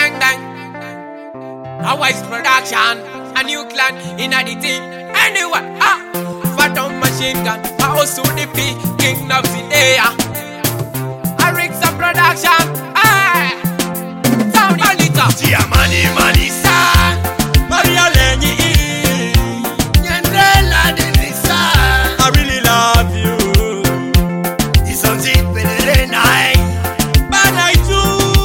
dang dang. A wise production, a new clan in a the team. Anyway, Phantom Machine Gun, I also the P, King of the Day. I rig some production, sound Alita. Tia Mani Manisa, Maria Lenny, Nyandrela Denisa. I really love you. It's on deep in the night. But I do,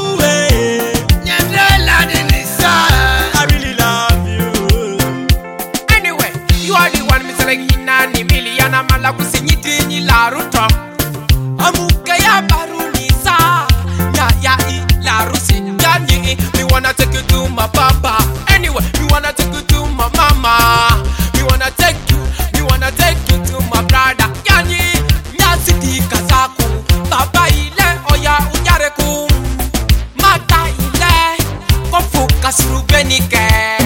Nyandrela Denisa. I really love you. Anyway, you are the one, Mr. Hinani Miliana Malakusinyiti ni la ruto. Amuka ya barunisa, ya la rusi. Yani, me wanna take you to my papa. Anyway, me wanna take you to my mama. Me wanna take you to my brother. Yani, nyasiti kazaku. Baba ile oya unyareku. Mata ile kofuka surubenike.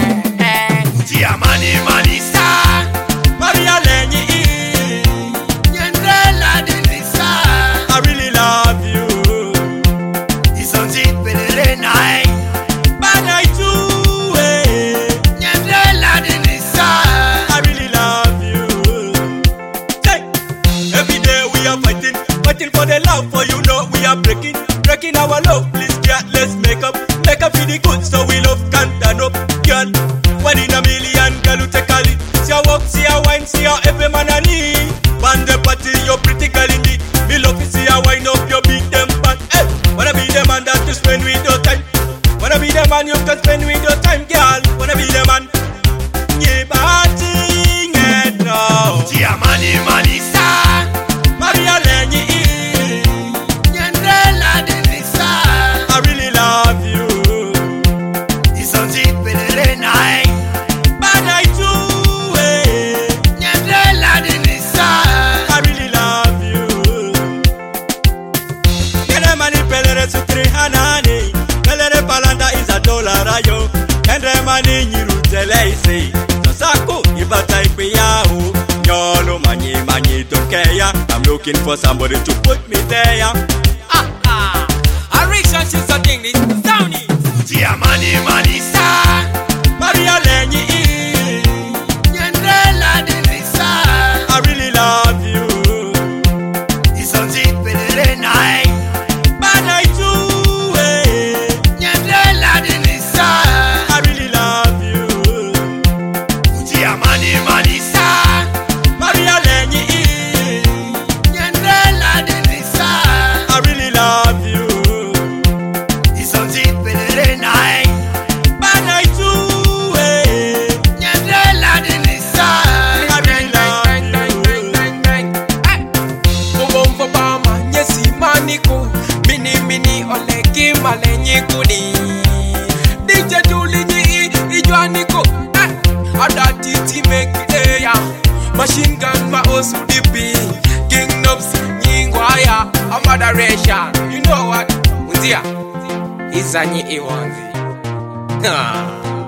Tia Mani Manisa, Maria Lenny, Nyandrela Denisa. I really love you. It's on deep in the night. But I do, Nyandrela Denisa. I really love you. Hey, every day we are fighting for the love. For you know we are breaking our love. Please, girl, let's make up for the good. So we love can't turn up, girl. 1 in a million, girl, you take a lead. See her walk, see her wine, see her every man I need. Band the party, you're pretty girl indeed. Me love to see her wine up, you beat them back. Hey, wanna be the man that you spend with your time. Wanna be the man you can spend with your time, girl. Wanna be the man. Yeah, party, yeah, no. Tia Mani Manisa, Maria Lenny, Nyandrela Denisa. I really love you. It's on deep in the night. But I do, Nyandrela Denisa. I really love you. Kene mani pelere sutri hanani, pelere palanda is $1 yo. Kende mani nyiru teleise, sasaku ibata ikpiyao. Nyolo mani tokeya, I'm looking for somebody to put me there. A rickshaw she's a thing, this sound it. Tia Mani Manisa, Maria Lenny, Nyandrela Denisa. I really love you. It's on deep in the night. But I do, Nyandrela Denisa. I really love you. Tia Mani Manisa, Maria Lenny, Nyandrela Denisa. I really love you. It's on deep in the night. But I do, Nyandrela Denisa. I really love you. Mini oleki malenyi kuni. DJ Julinyi ijuaniko. Adati timekideya. Machine gun ma osu dipi. King Nobs nyingwaya. A moderation. You know what? Unzia. Izanyi iwanzi.